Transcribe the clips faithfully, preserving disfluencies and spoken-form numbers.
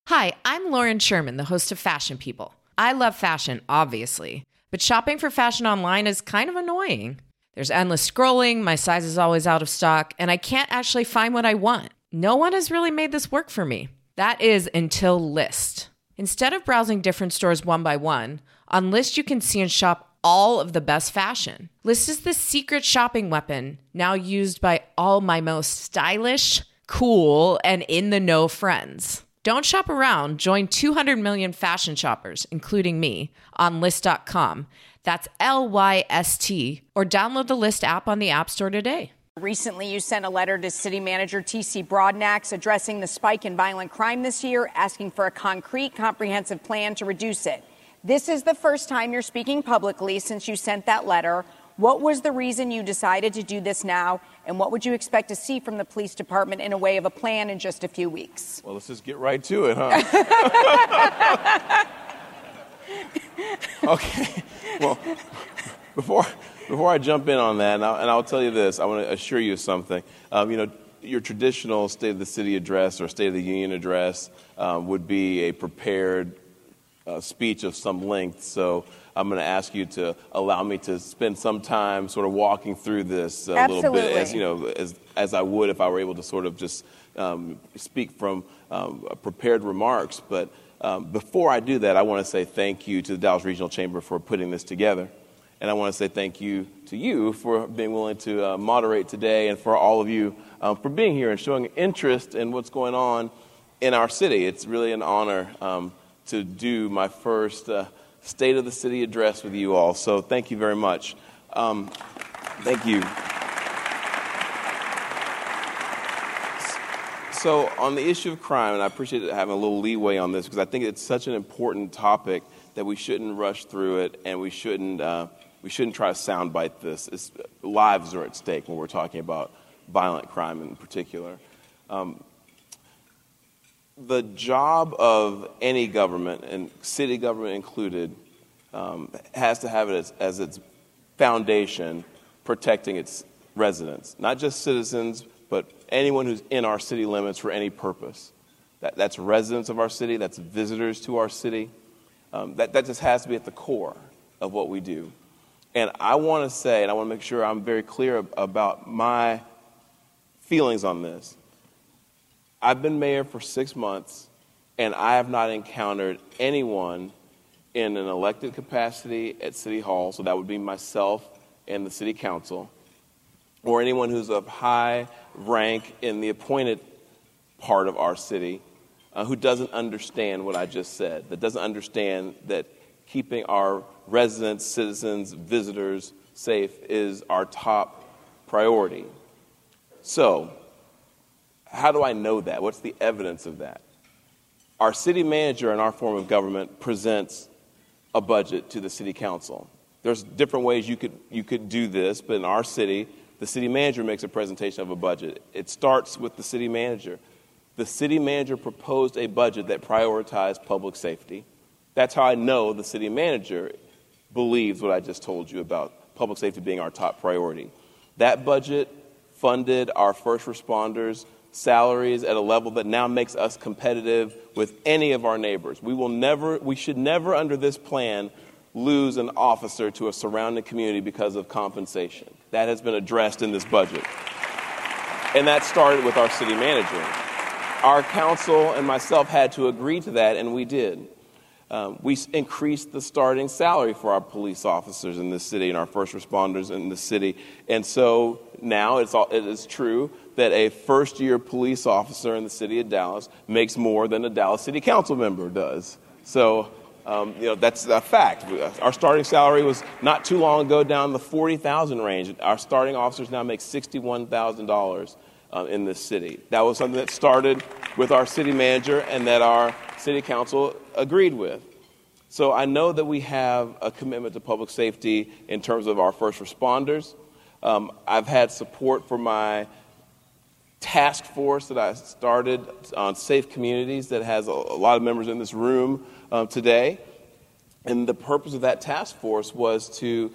Hi, I'm Lauren Sherman, the host of Fashion People. I love fashion, obviously, but shopping for fashion online is kind of annoying. There's endless scrolling, my size is always out of stock, and I can't actually find what I want. No one has really made this work for me. That is until Lyst. Instead of browsing different stores one by one, on Lyst you can see and shop all of the best fashion. Lyst is the secret shopping weapon now used by all my most stylish, cool, and in-the-know friends. Don't shop around. Join two hundred million fashion shoppers, including me, on Lyst dot com. That's L Y S T, or download the Lyst app on the App Store today. Recently, you sent a letter to City Manager T C Broadnax addressing the spike in violent crime this year, asking for a concrete, comprehensive plan to reduce it. This is the first time you're speaking publicly since you sent that letter. What was the reason you decided to do this now, and what would you expect to see from the police department in a way of a plan in just a few weeks? Well, let's just get right to it, huh? Okay. Well, before before I jump in on that, and I'll, and I'll tell you this, I want to assure you of something. Um, you know, your traditional State of the City address or State of the Union address um, would be a prepared uh, speech of some length. So I'm going to ask you to allow me to spend some time sort of walking through this a little bit, as you know, as as I would if I were able to sort of just um, speak from um, prepared remarks. But um, before I do that, I want to say thank you to the Dallas Regional Chamber for putting this together. And I want to say thank you to you for being willing to uh, moderate today, and for all of you um, for being here and showing interest in what's going on in our city. It's really an honor um, to do my first uh, State of the City address with you all. So thank you very much. Um, thank you. So on the issue of crime, and I appreciate having a little leeway on this because I think it's such an important topic that we shouldn't rush through it, and we shouldn't uh, we shouldn't try to soundbite this. It's, lives are at stake when we're talking about violent crime in particular. Um, the job of any government, and city government included, um, has to have it as, as its foundation protecting its residents, not just citizens, but anyone who's in our city limits for any purpose. That, that's residents of our city, that's visitors to our city. Um, that, that just has to be at the core of what we do. And I want to say, and I want to make sure I'm very clear about my feelings on this. I've been mayor for six months, and I have not encountered anyone in an elected capacity at City Hall, so that would be myself and the City Council, or anyone who's of high rank in the appointed part of our city, uh, who doesn't understand what I just said, that doesn't understand that keeping our residents, citizens, visitors safe is our top priority. So, how do I know that? What's the evidence of that? Our city manager in our form of government presents a budget to the city council. There's different ways you could you could do this, but in our city, the city manager makes a presentation of a budget. It starts with the city manager. The city manager proposed a budget that prioritized public safety. That's how I know the city manager believes what I just told you about public safety being our top priority. That budget funded our first responders' salaries at a level that now makes us competitive with any of our neighbors. We will never, we should never under this plan lose an officer to a surrounding community because of compensation. That has been addressed in this budget. And that started with our city manager. Our council and myself had to agree to that, and we did. Um, we increased the starting salary for our police officers in this city and our first responders in the city. And so now it's all, it is true that a first-year police officer in the city of Dallas makes more than a Dallas City Council member does. So, um, you know, that's a fact. Our starting salary was not too long ago down the forty thousand dollars range. Our starting officers now make sixty-one thousand dollars uh, in this city. That was something that started with our city manager and that our city council agreed with. So I know that we have a commitment to public safety in terms of our first responders. Um, I've had support for my task force that I started on safe communities that has a, a lot of members in this room um, today. And the purpose of that task force was to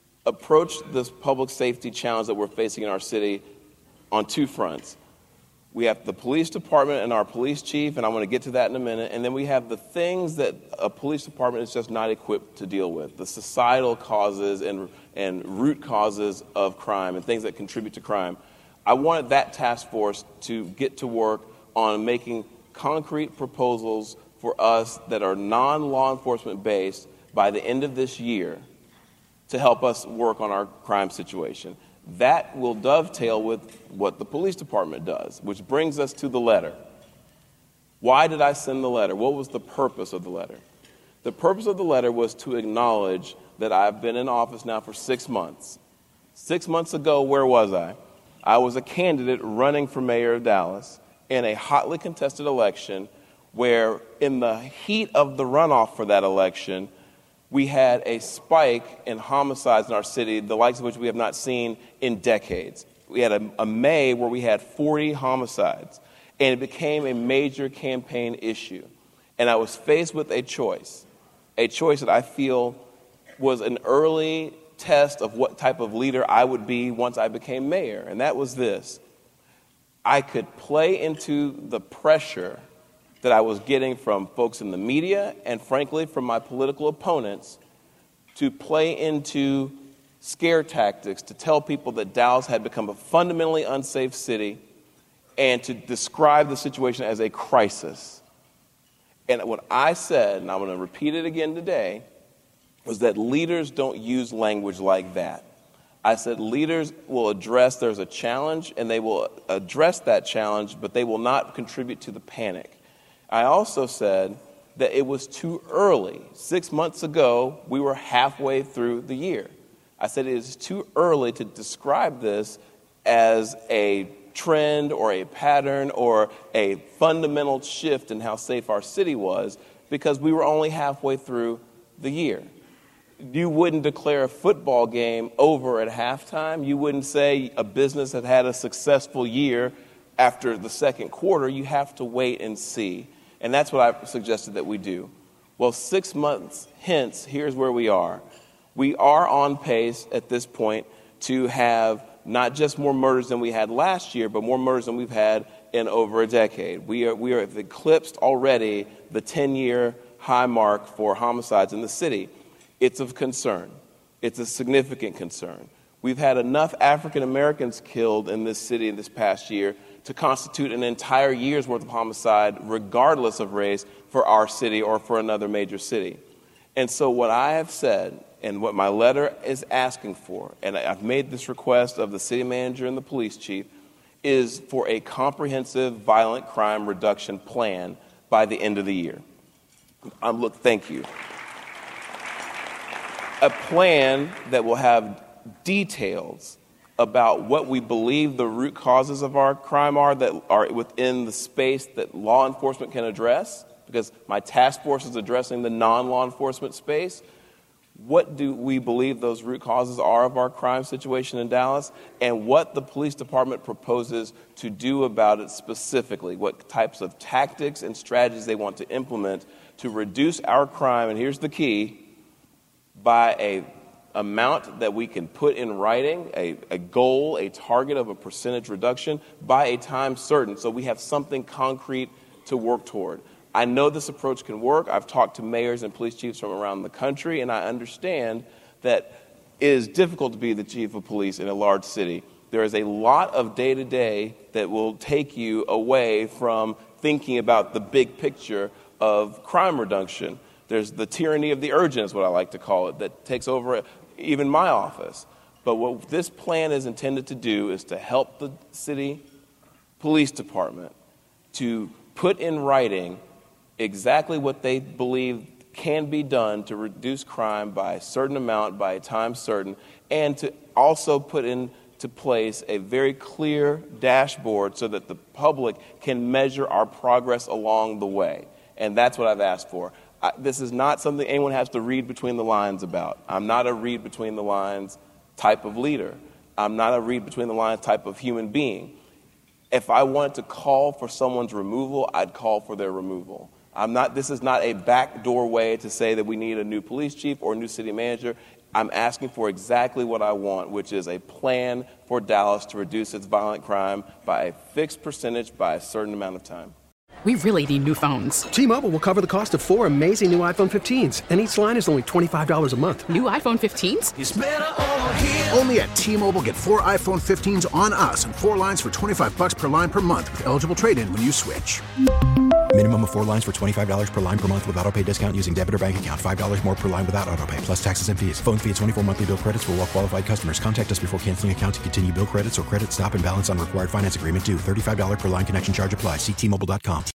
approach this public safety challenge that we're facing in our city on two fronts. We have the police department and our police chief, and I want to get to that in a minute. And then we have the things that a police department is just not equipped to deal with, the societal causes and, and root causes of crime and things that contribute to crime. I wanted that task force to get to work on making concrete proposals for us that are non-law enforcement based by the end of this year to help us work on our crime situation. That will dovetail with what the police department does, which brings us to the letter. Why did I send the letter? What was the purpose of the letter? The purpose of the letter was to acknowledge that I've been in office now for six months. Six months ago, where was I? I was a candidate running for mayor of Dallas in a hotly contested election where, in the heat of the runoff for that election, we had a spike in homicides in our city, the likes of which we have not seen in decades. We had a, a May where we had forty homicides, and it became a major campaign issue. And I was faced with a choice, a choice that I feel was an early test of what type of leader I would be once I became mayor, and that was this. I could play into the pressure that I was getting from folks in the media and, frankly, from my political opponents to play into scare tactics to tell people that Dallas had become a fundamentally unsafe city and to describe the situation as a crisis. And what I said, and I'm going to repeat it again today, was that leaders don't use language like that. I said leaders will address there's a challenge, and they will address that challenge, but they will not contribute to the panic. I also said that it was too early. Six months ago, we were halfway through the year. I said it is too early to describe this as a trend or a pattern or a fundamental shift in how safe our city was because we were only halfway through the year. You wouldn't declare a football game over at halftime. You wouldn't say a business had had a successful year after the second quarter. You have to wait and see. And that's what I suggested that we do. Well, six months hence, here's where we are. We are on pace at this point to have not just more murders than we had last year, but more murders than we've had in over a decade. We are we are have eclipsed already the ten-year high mark for homicides in the city. It's of concern. It's a significant concern. We've had enough African Americans killed in this city in this past year to constitute an entire year's worth of homicide, regardless of race, for our city or for another major city. And so what I have said, and what my letter is asking for, and I've made this request of the city manager and the police chief, is for a comprehensive violent crime reduction plan by the end of the year. Um, look, thank you. A plan that will have details about what we believe the root causes of our crime are that are within the space that law enforcement can address, because my task force is addressing the non-law enforcement space. What do we believe those root causes are of our crime situation in Dallas, and what the police department proposes to do about it specifically, what types of tactics and strategies they want to implement to reduce our crime, and here's the key, by a amount that we can put in writing, a, a goal, a target of a percentage reduction by a time certain, so we have something concrete to work toward. I know this approach can work. I've talked to mayors and police chiefs from around the country, and I understand that it is difficult to be the chief of police in a large city. There is a lot of day-to-day that will take you away from thinking about the big picture of crime reduction. There's the tyranny of the urgent, is what I like to call it, that takes over even my office. But what this plan is intended to do is to help the city police department to put in writing exactly what they believe can be done to reduce crime by a certain amount, by a time certain, and to also put into place a very clear dashboard so that the public can measure our progress along the way. And that's what I've asked for. I, this is not something anyone has to read between the lines about. I'm not a read between the lines type of leader. I'm not a read between the lines type of human being. If I wanted to call for someone's removal, I'd call for their removal. I'm not. This is not a backdoor way to say that we need a new police chief or a new city manager. I'm asking for exactly what I want, which is a plan for Dallas to reduce its violent crime by a fixed percentage by a certain amount of time. We really need new phones. T-Mobile will cover the cost of four amazing new iPhone fifteens, and each line is only twenty-five dollars a month. New iPhone fifteens? It's better over here. Only at T-Mobile, get four iPhone fifteens on us and four lines for twenty-five dollars per line per month with eligible trade-in when you switch. Minimum of four lines for twenty-five dollars per line per month with autopay discount using debit or bank account. five dollars more per line without autopay, plus taxes and fees. Phone fee at twenty-four monthly bill credits for well-qualified customers. Contact us before canceling account to continue bill credits or credit stop and balance on required finance agreement due. thirty-five dollars per line connection charge applies. See T Mobile dot com.